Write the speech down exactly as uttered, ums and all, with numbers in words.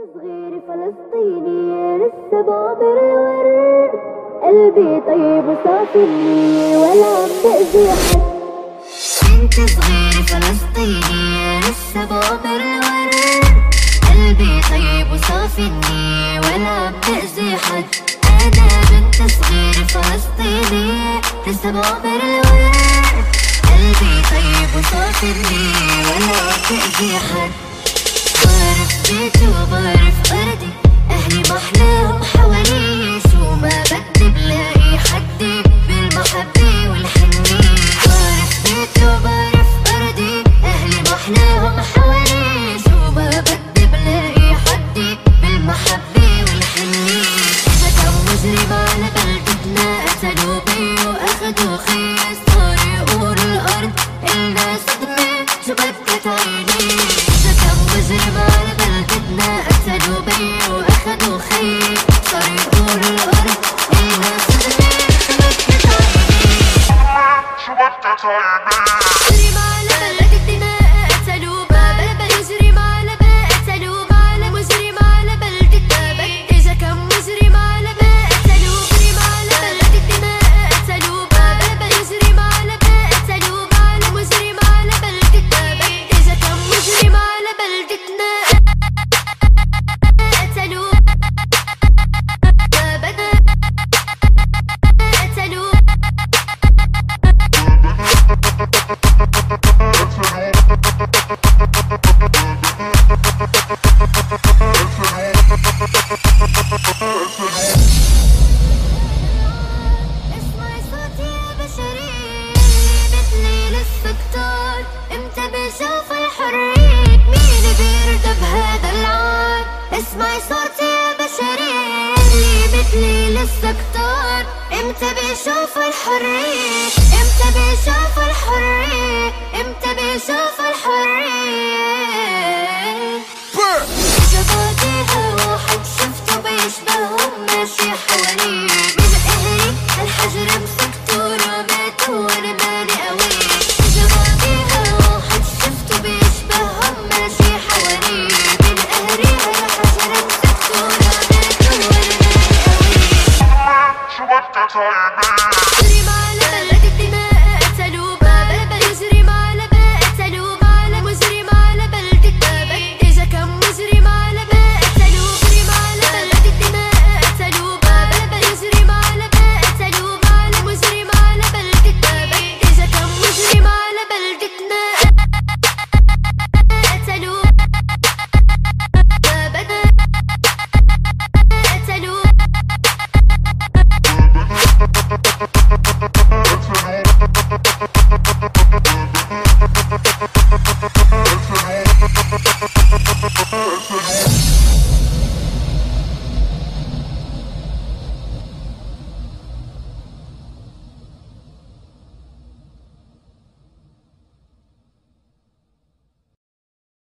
صغير فلسطيني لسه بعبر الورد، قلبي طيب وصافي النية ولا عم تأذي حد. بنت صغير فلسطيني لسه بعبر الورد، قلبي طيب وصافي النية ولا عم تأذي حد. أنا بنت صغير فلسطيني لسه بعبر الورد، قلبي طيب وصافي النية ولا عم تأذي حد. بعرف بيتي وبعرف أرضي، أهلي محلاهم حوالي، شو ما بدي بلاقي حدي بالمحبة والحنية. بعرف بيتي وبعرف أرضي، أهلي محلاهم حوالي، شو ما بدي بلاقي حدي بالمحبة والحنية. إذا كان مجرم على بلدتنا قتلوا بي وأخدوا خي، صار يقولوا الأرض إلنا صدمة شو بدها تعيني. إذا كان مجرم على بلدتنا قتلوا بي وأخدوا خي، صار يقولوا الأرض إلنا صدمة شو بدها تعيني. شو بدها تعيني. مجرم على بلدتنا قتلوا بي، مجرم على بلدتنا قتلوا بي، مجرم على بلدتنا. إذا كان مجرم على بلدتنا مجرم على بلدتنا قتلوا بي، مجرم على بلدتنا مجرم على بلدتنا. إذا كان مجرم على بلدتنا قتلوا اسمعي صوتي يا بشري، مثلي لسه كتار، امتى بشوف الحرية، مين بيرضى بهذا العار. اسمعي صوتي يا بشري، مثلي لسه كتار، امتى بشوف الحرية، امتى بشوف الحرية، امتى بشوف الحرية. شبابي واحد شفته بيشبههم ماشي حوالي،